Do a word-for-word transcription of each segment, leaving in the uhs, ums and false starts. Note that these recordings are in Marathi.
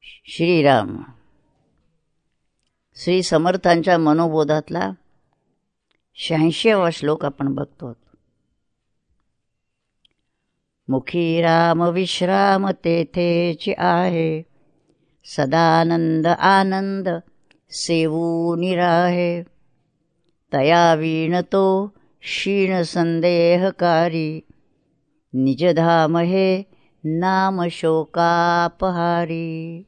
श्रीराम श्री समर्थांच्या मनोबोधातला शहाऐंशीवा श्लोक आपण बघतो. मुखी राम विश्राम तेथेची आहे, सदानंद आनंद सेवूनि राहे. तया वीण तो क्षीण संदेहकारी, निजधाम हे नाम शोकापहारी.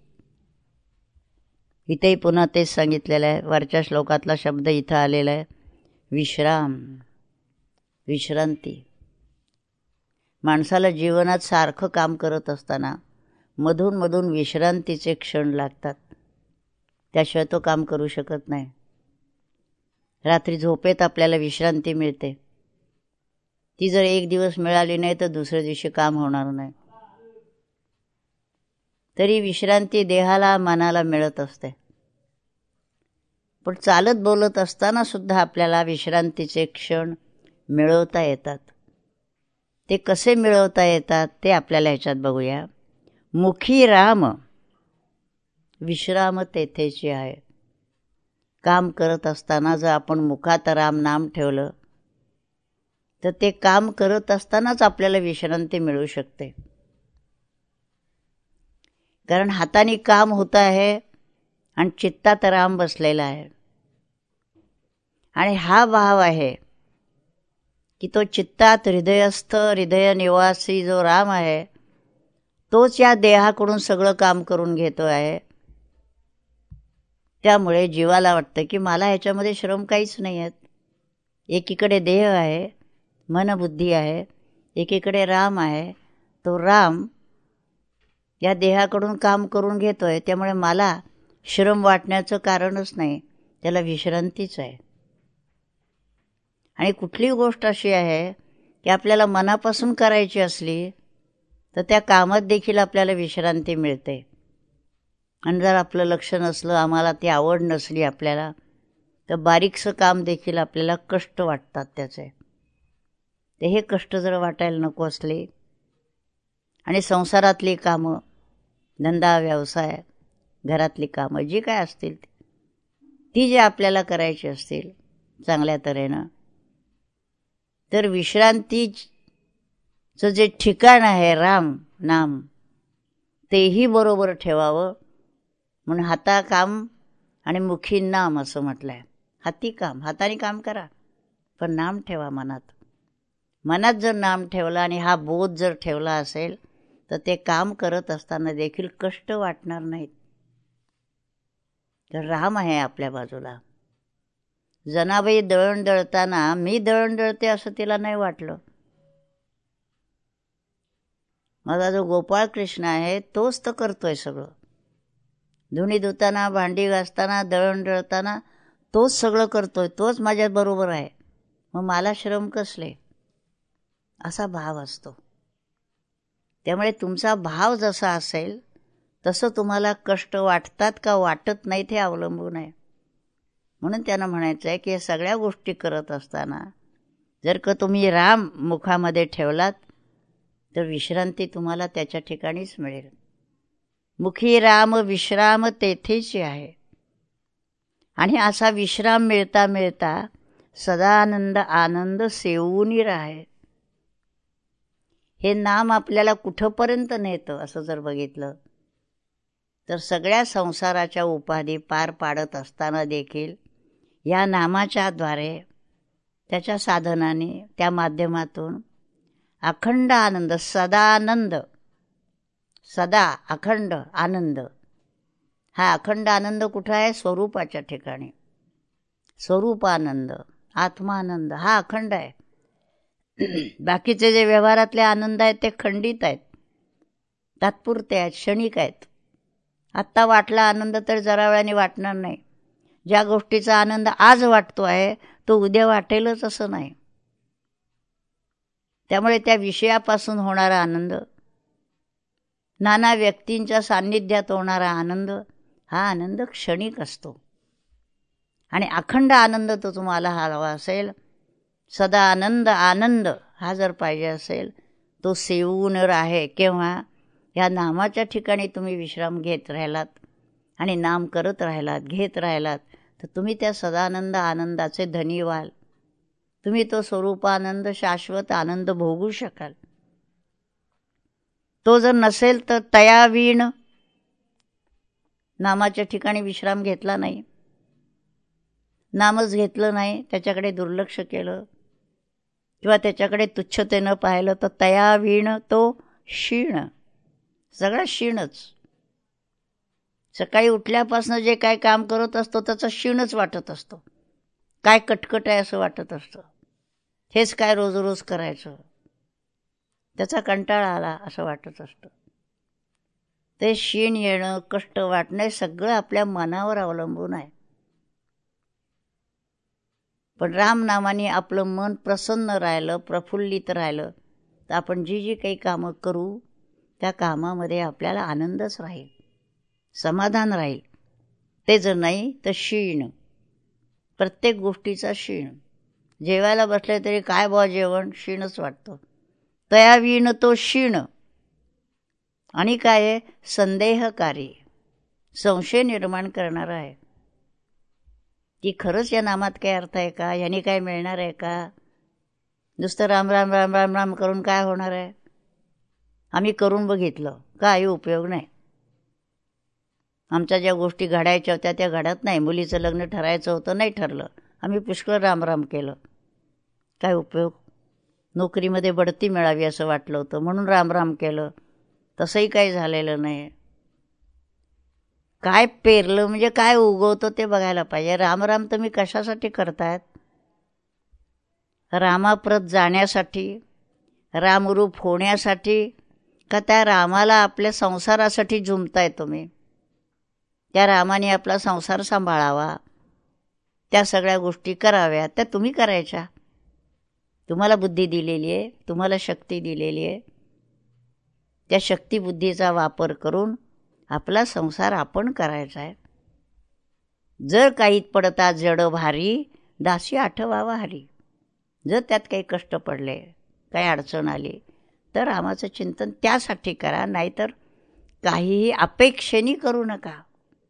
इथेही पुन्हा तेच सांगितलेलं आहे. वरच्या श्लोकातला शब्द इथं आलेला आहे. विश्राम, विश्रांती. माणसाला जीवनात सारखं काम करत असताना मधून मधून विश्रांतीचे क्षण लागतात, त्याशिवाय तो काम करू शकत नाही. रात्री झोपेत आपल्याला विश्रांती मिळते, ती जर एक दिवस मिळाली नाही तर दुसऱ्या दिवशी काम होणार नाही. तरी विश्रांती देहाला मनाला मिळत असते. पण चालत बोलत असताना सुद्धा आपल्याला विश्रांतीचे क्षण मिळवता येतात. ते कसे मिळवता येतात ते आपल्याला ह्याच्यात बघूया. मुखी राम विश्राम तेथेची आहे. काम करत असताना जर आपण मुखात राम नाम ठेवलं तर ते काम करत असतानाच आपल्याला विश्रांती मिळू शकते. कारण हाताने काम होत आहे आणि चित्तात राम बसलेला आहे. आणि हा भाव आहे की तो चित्तात हृदयस्थ हृदय निवासी जो राम आहे तोच या देहाकडून सगळं काम करून घेतो आहे. त्यामुळे जीवाला वाटतं की मला ह्याच्यामध्ये श्रम काहीच नाही आहेत. एकीकडे देह आहे, मनबुद्धी आहे, एकीकडे राम आहे. तो राम या देहाकडून काम करून घेतोय, त्यामुळे मला श्रम वाटण्याचं कारणच नाही. त्याला विश्रांतीच आहे. आणि कुठली गोष्ट अशी आहे की आपल्याला मनापासून करायची असली तर त्या कामात देखील आपल्याला विश्रांती मिळते. आणि जर आपलं लक्ष नसलं, आम्हाला ती आवड नसली आपल्याला, तर बारीकसं काम देखील आपल्याला कष्ट वाटतात त्याचे. ते हे कष्ट जर वाटायला नको असले आणि संसारातली कामं, धंदा व्यवसाय, घरातली कामं जी काय असतील ती जी आपल्याला करायची असतील चांगल्या तऱ्हेनं, तर विश्रांतीचं जे ठिकाण आहे राम नाम तेही बरोबर ठेवावं. म्हणून हाता काम आणि मुखी नाम असं म्हटलं आहे. हाती काम, हाताने काम करा, पण नाम ठेवा मनात. मनात जर नाम ठेवला आणि हा बोध जर ठेवला असेल तर ते काम करत असताना देखील कष्ट वाटणार नाहीत. तर राम आहे आपल्या बाजूला. जनाबाई दळण दळताना मी दळण दळते असं तिला नाही वाटलं. माझा जो गोपाळ कृष्ण आहे तोच तर करतोय सगळं. धुणी धुताना, भांडी घासताना, दळण दळताना तोच सगळं करतोय, तोच माझ्या बरोबर आहे, मग मला श्रम कसले, असा भाव असतो. त्यामुळे तुमचा भाव जसा असेल तसं तुम्हाला कष्ट वाटतात का वाटत नाही ते अवलंबून आहे. म्हणून त्यांना म्हणायचं आहे की या सगळ्या गोष्टी करत असताना जर का तुम्ही राम मुखामध्ये ठेवलात तर विश्रांती तुम्हाला त्याच्या ठिकाणीच मिळेल. मुखी राम विश्राम तेथेची आहे. आणि असा विश्राम मिळता मिळता सदानंद आनंद सेवूनि राहे. हे नाम आपल्याला कुठंपर्यंत नेतं असं जर बघितलं तर सगळ्या संसाराच्या उपाधी पार पाडत असताना देखील या नामाच्या द्वारे, त्याच्या साधनाने, त्या माध्यमातून अखंड आनंद, सदानंद, सदा अखंड आनंद. हा अखंड आनंद कुठं आहे? स्वरूपाच्या ठिकाणी. स्वरूपानंद, आत्मानंद हा अखंड आहे. बाकीचे जे व्यवहारातले आनंद आहेत ते खंडित आहेत, तात्पुरते आहेत, क्षणिक आहेत. आत्ता वाटला आनंद तर जरा वेळाने वाटणार नाही. ज्या गोष्टीचा आनंद आज वाटतो आहे तो उद्या वाटेलच असं नाही. त्यामुळे त्या विषयापासून होणारा आनंद, नाना व्यक्तींच्या सान्निध्यात होणारा आनंद, हा आनंद क्षणिक असतो. आणि अखंड आनंद तो तुम्हाला हवा असेल, सदा आनंद आनंद हा जर पाहिजे असेल, तो सेवून राहे. केव्हा? या नामाच्या ठिकाणी तुम्ही विश्राम घेत राहिलात आणि नाम करत राहिलात, घेत राहिलात, तर तुम्ही त्या सदानंद आनंदाचे धनी व्हाल. तुम्ही तो स्वरूपानंद, शाश्वत आनंद भोगू शकाल. तो जर नसेल तर तयावीण, नामाच्या ठिकाणी विश्राम घेतला नाही, नामच घेतलं नाही, त्याच्याकडे दुर्लक्ष केलं किंवा त्याच्याकडे तुच्छतेनं पाहिलं, तर तयावीण तो क्षीण, सगळा क्षीणच. सकाळी उठल्यापासून जे काय काम करत असतो त्याचा क्षीणच वाटत असतो. काय कटकट आहे असं वाटत असतं. हेच काय रोज रोज करायचं, त्याचा कंटाळा आला असं वाटत असतं. ते क्षीण येणं, कष्ट वाटणं सगळं आपल्या मनावर अवलंबून आहे. पण रामनामाने आपलं मन प्रसन्न राहिलं, प्रफुल्लित राहिलं, तर आपण जी जी काही कामं करू त्या कामामध्ये आपल्याला आनंदच राहील, समाधान राहील. ते जर नाही तर क्षीण, प्रत्येक गोष्टीचा क्षीण. जेवायला बसले तरी काय बुवा जेवण, क्षीणच वाटतं. तयावीण तो क्षीण. आणि काय आहे, संदेहकारी, संशय निर्माण करणारा आहे की खरंच या नामात काय अर्थ आहे का, याने काय मिळणार आहे का, नुसतं राम राम राम राम राम करून काय होणार आहे. आम्ही करून बघितलं, काही उपयोग नाही. आमच्या ज्या गोष्टी घडायच्या होत्या त्या घडत नाही. मुलीचं लग्न ठरायचं होतं, नाही ठरलं. आम्ही पुष्कळ राम राम केलं, काय उपयोग. नोकरीमध्ये बढती मिळावी असं वाटलं होतं म्हणून राम राम केलं, तसंही काही झालेलं नाही. काय पेरलं म्हणजे काय उगवतं ते बघायला पाहिजे. रामराम तुम्ही कशासाठी करतायत? रामाप्रत जाण्यासाठी, रामरूप होण्यासाठी, का त्या रामाला आपल्या संसारासाठी झुमताय तुम्ही? त्या रामाने आपला संसार सांभाळावा, त्या सगळ्या गोष्टी कराव्या, त्या तुम्ही करायच्या. तुम्हाला बुद्धी दिलेली आहे, तुम्हाला शक्ती दिलेली आहे. त्या शक्तिबुद्धीचा वापर करून आपला संसार आपण करायचा आहे. जर काही पडता जड भारी, दासी आठवावा हरी. जर त्यात काही कष्ट पडले, काही अडचण आली, तर रामाचं चिंतन त्यासाठी करा, नाहीतर काहीही अपेक्षेने करू नका.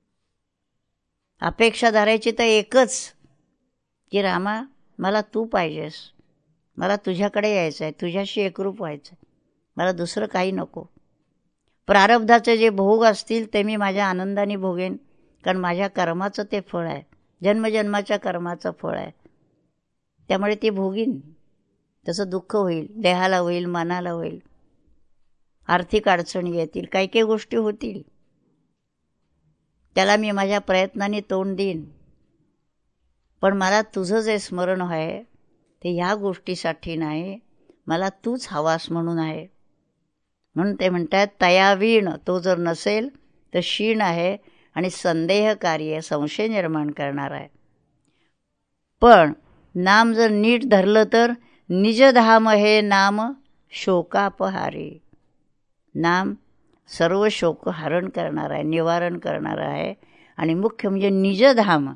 अपेक्षा धरायची तर एकच की रामा मला तू पाहिजेस, मला तुझ्याकडे यायचं आहे, तुझ्याशी एकरूप व्हायचं आहे, मला दुसरं काही नको. प्रारब्धाचे जे भोग असतील ते मी माझ्या आनंदाने भोगेन, कारण माझ्या कर्माचं ते फळ आहे, जन्मजन्माच्या कर्माचं फळ आहे. त्यामुळे ते भोगीन. तसं दुःख होईल, देहाला होईल, मनाला होईल, आर्थिक अडचणी येतील, काही काही गोष्टी होतील, त्याला मी माझ्या प्रयत्नाने तोंड देईन. पण मला तुझं जे स्मरण आहे ते ह्या गोष्टीसाठी नाही, मला तूच हवास म्हणून आहे. म्हणून ते म्हणतात तयावीण, तो जर नसेल तर क्षीण आहे आणि संदेहकारी आहे, संशय निर्माण करणार आहे. पण नाम जर नीट धरलं तर निजधाम हे नाम शोकापहारी. नाम सर्व शोक हरण करणार आहे, निवारण करणार आहे. आणि मुख्य म्हणजे निजधाम,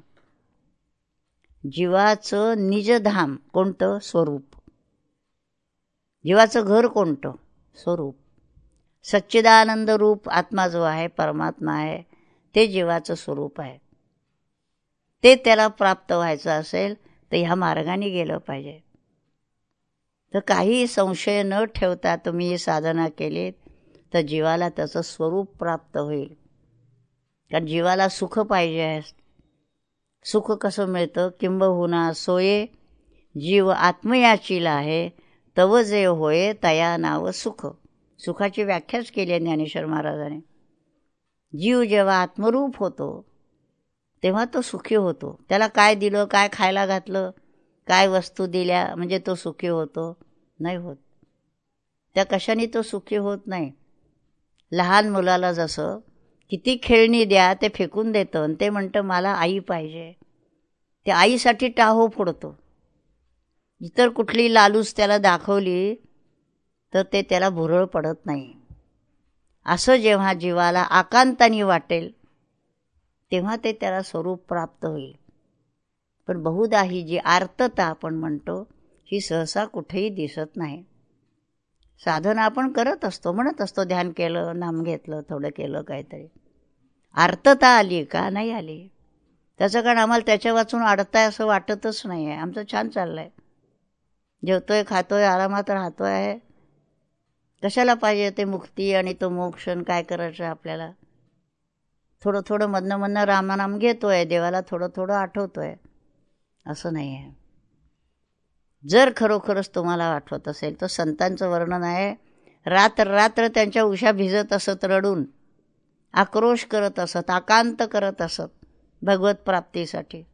जीवाचं निजधाम कोणतं? स्वरूप. जीवाचं घर कोणतं? स्वरूप. सच्चिदानंद रूप आत्मा जो आहे, परमात्मा आहे, ते जीवाचं स्वरूप आहे. ते त्याला प्राप्त व्हायचं असेल तर ह्या मार्गाने गेलं पाहिजे. तर काही संशय न ठेवता तुम्ही ही साधना केलीत तर जीवाला त्याचं स्वरूप प्राप्त होईल. कारण जीवाला सुख पाहिजे आहे. सुख कसं मिळतं? किंबहुना सोये जीव आत्मयाचीला आहे, तव जे होय तया नाव सुख. सुखाची व्याख्याच केली आहे ज्ञानेश्वर महाराजाने. जीव जेव्हा आत्मरूप होतो तेव्हा तो सुखी होतो. त्याला काय दिलं, काय खायला घातलं, काय वस्तू दिल्या म्हणजे तो सुखी होतो? नाही होत. त्या कशाने तो सुखी होत नाही. लहान मुलाला जसं किती खेळणी द्या ते फेकून देतं आणि ते म्हणतं मला आई पाहिजे, ते आईसाठी टाहो फोडतो. इतर कुठली लालूच त्याला दाखवली तर ते त्याला भुरळ पडत नाही. असं जेव्हा जीवाला आकांताने वाटेल तेव्हा ते त्याला स्वरूप प्राप्त होईल. पण बहुधा ही जी आर्तता आपण म्हणतो ही सहसा कुठेही दिसत नाही. साधना आपण करत असतो, म्हणत असतो ध्यान केलं, नाम घेतलं, थोडं केलं काहीतरी. आर्तता आली का? नाही आली. त्याचं कारण आम्हाला त्याच्या वाचून अडताय असं वाटतच नाही आहे. आमचं छान चाललं आहे, जेवतोय, खातोय, आरामात राहतोय आहे. कशाला पाहिजे ते मुक्ती आणि तो मोक्ष काय करायचं आपल्याला? थोडं थोडं मधनं मधनं रामनाम घेतोय, देवाला थोडं थोडं आठवतोय, असं नाही आहे. जर खरोखरच तुम्हाला आठवत असेल तर संतांचं वर्णन आहे, रात्र रात्र त्यांच्या उशा भिजत असत, रडून आक्रोश करत असत, आकांत करत असत भगवत प्राप्तीसाठी.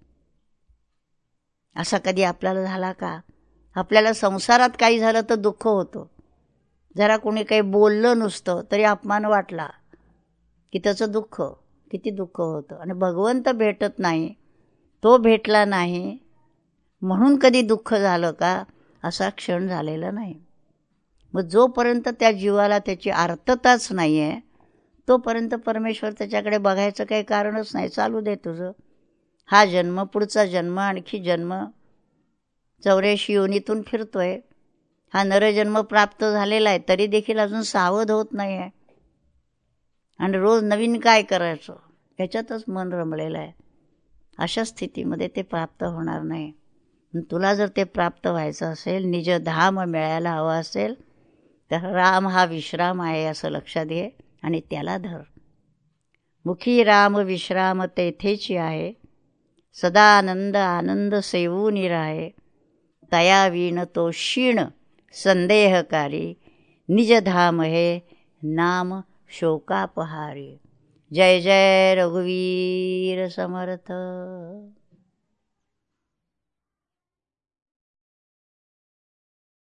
असा कधी आपल्याला झाला का? आपल्याला संसारात काही झालं तर दुःख होतं, जरा कोणी काही बोललं नुसतं तरी अपमान वाटला की त्याचं दुःख, किती दुःख होतं. आणि भगवंत भेटत नाही, तो भेटला नाही म्हणून कधी दुःख झालं का? असा क्षण झालेला नाही. मग जोपर्यंत त्या जीवाला त्याची आर्तताच नाही आहे तोपर्यंत परमेश्वर त्याच्याकडे बघायचं काही कारणच नाही. चालू दे तुझं, हा जन्म, पुढचा जन्म, आणखी जन्म, चौऱ्याऐंशी योनीतून फिरतोय. हा नरजन्म प्राप्त झालेला आहे तरी देखील अजून सावध होत नाही आहे, आणि रोज नवीन काय करायचं याच्यातच मन रमलेलं आहे. अशा स्थितीमध्ये ते प्राप्त होणार नाही. तुला जर ते प्राप्त व्हायचं असेल, निज धाम मिळायला हवं असेल, तर राम हा विश्राम आहे असं लक्षात घे आणि त्याला धर. मुखी राम विश्राम तेथेची आहे, सदा आनंद आनंद सेवून राहे. तया विण तो क्षीण संदेहकारी, निज धाम हे नाम शोकापहारी. जय जय रघुवीर समर्थ.